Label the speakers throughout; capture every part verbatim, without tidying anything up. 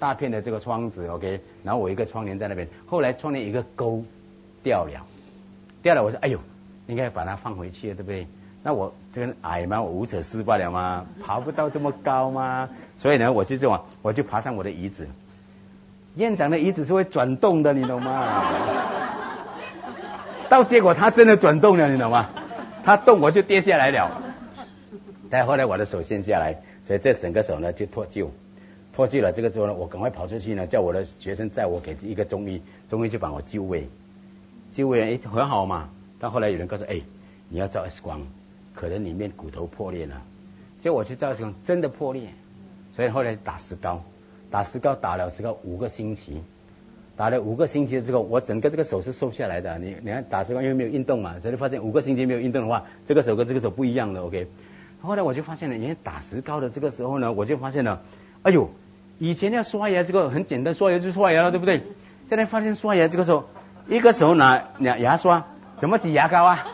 Speaker 1: 大片的这个窗子 ，OK， 然后我一个窗帘在那边，后来窗帘一个钩掉了，掉了，我说哎呦，应该把它放回去，对不对？那我这个矮嘛，我无扯失败了嘛，爬不到这么高嘛，所以呢，我就这样，我就爬上我的椅子。院长的椅子是会转动的，你懂吗？到结果他真的转动了，你懂吗？他动我就跌下来了。但后来我的手先下来，所以这整个手呢就脱臼，脱臼了。这个时候呢，我赶快跑出去呢，叫我的学生载我给一个中医，中医就把我救位，救位哎很好嘛。但后来有人告诉哎，你要照 X 光，可能里面骨头破裂了。结果我去照 X 光，真的破裂，所以后来打石膏。打石膏打了石膏五个星期，打了五个星期之后，我整个这个手是瘦下来的。你你看打石膏因为没有运动嘛，所以发现五个星期没有运动的话，这个手跟这个手不一样的 OK。后来我就发现了，原来打石膏的这个时候呢，我就发现了，哎呦，以前要刷牙这个很简单，刷牙就刷牙了，对不对？现在发现刷牙这个时候，一个手拿拿牙刷，怎么挤牙膏啊？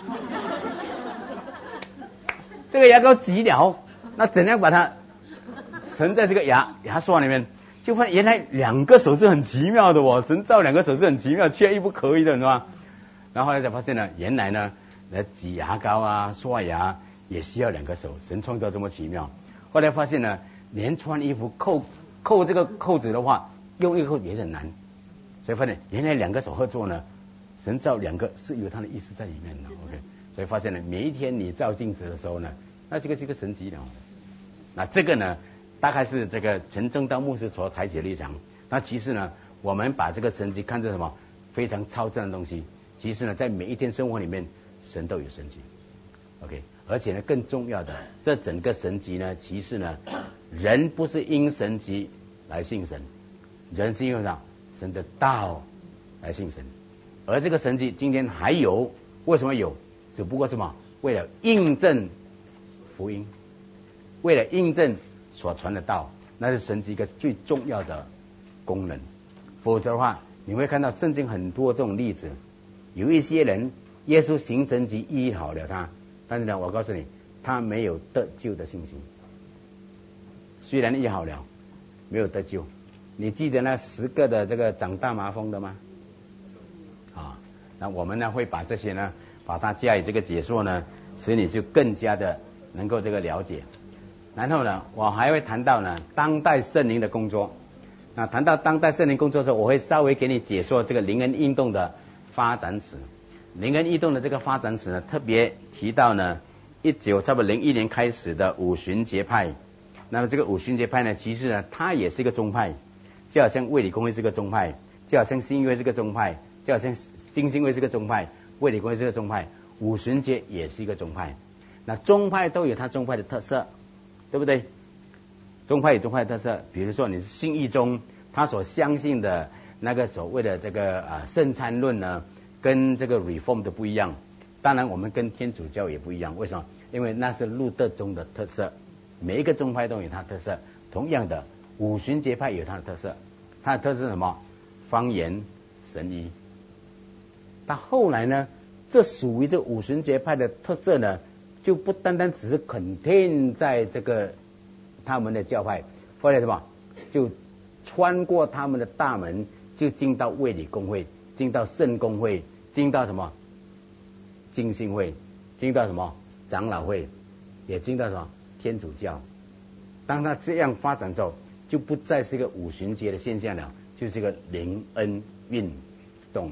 Speaker 1: 这个牙膏挤了，那怎样把它存在这个牙牙刷里面？就发现原来两个手是很奇妙的哦，神造两个手是很奇妙，缺一不可以的，是吧？然后后来才发现呢，原来呢，来挤牙膏啊、刷牙也需要两个手，神创造这么奇妙。后来发现呢，连穿衣服扣扣这个扣子的话，用一个扣子也很难，所以发现原来两个手合作呢，神造两个是有他的意思在里面的 ，OK。所以发现呢，每一天你照镜子的时候呢，那这个是一个神奇的。那这个呢？大概是这个陈正道牧师所采取的立场。那其实呢，我们把这个神迹看成什么非常超自然的东西。其实呢，在每一天生活里面，神都有神迹 ，OK。而且呢，更重要的，这整个神迹呢，其实呢，人不是因神迹来信神，人是因为啥？神的道来信神。而这个神迹今天还有，为什么有？只不过什么？为了印证福音，为了印证所传的道，那是神迹一个最重要的功能。否则的话，你会看到圣经很多这种例子，有一些人耶稣行神迹医好了他，但是呢，我告诉你，他没有得救的信心。虽然医好了，没有得救。你记得那十个的这个长大麻风的吗？啊，那我们呢会把这些呢，把它加以这个解说呢，使你就更加的能够这个了解。然后呢，我还会谈到呢，当代圣灵的工作。那谈到当代圣灵工作的时候，我会稍微给你解说这个灵恩运动的发展史。灵恩运动的这个发展史呢，特别提到呢，一九差不多零一年开始的五旬节派。那么这个五旬节派呢，其实呢，它也是一个宗派，就好像卫理公会是个宗派，就好像新约是个宗派，就好像浸信会是个宗派，卫理公会是个宗派，五旬节也是一个宗派。那宗派都有它宗派的特色。对不对？宗派有宗派的特色，比如说你是信义宗，他所相信的那个所谓的这个啊圣餐论呢，跟这个 Reform 的不一样。当然，我们跟天主教也不一样。为什么？因为那是路德宗的特色，每一个宗派都有它的特色。同样的，五旬节派有它的特色，它的特色是什么？方言、神医。到后来呢，这属于这五旬节派的特色呢，就不单单只是肯定在这个他们的教派，后来什么就穿过他们的大门，就进到卫理公会，进到圣公会，进到什么浸信会，进到什么长老会，也进到什么天主教。当他这样发展之后，就不再是一个五旬节的现象了，就是一个灵恩运动了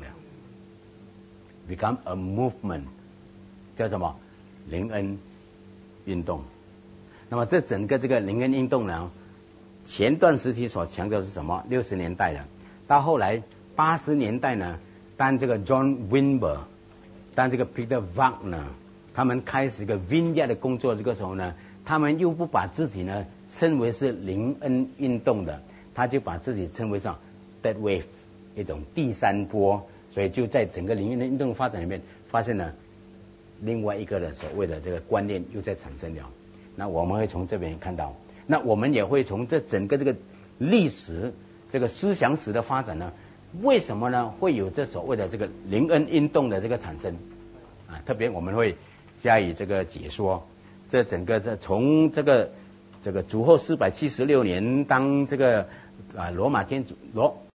Speaker 1: ，become a movement， 叫什么？灵恩运动。那么这整个这个灵恩运动呢，前段时期所强调是什么？六十年代的，到后来八十年代呢，当这个 John Wimber， 当这个 Peter Wagner， 他们开始一个 Vineyard 的工作，这个时候呢，他们又不把自己呢称为是灵恩运动的，他就把自己称为上 Third Wave， 一种第三波。所以就在整个灵恩运动发展里面，发现了另外一个的所谓的这个观念又在产生了。那我们会从这边看到，那我们也会从这整个这个历史这个思想史的发展呢，为什么呢会有这所谓的这个灵恩运动的这个产生啊？特别我们会加以这个解说。这整个这从这个这个主后四百七十六年，当这个啊罗马天主罗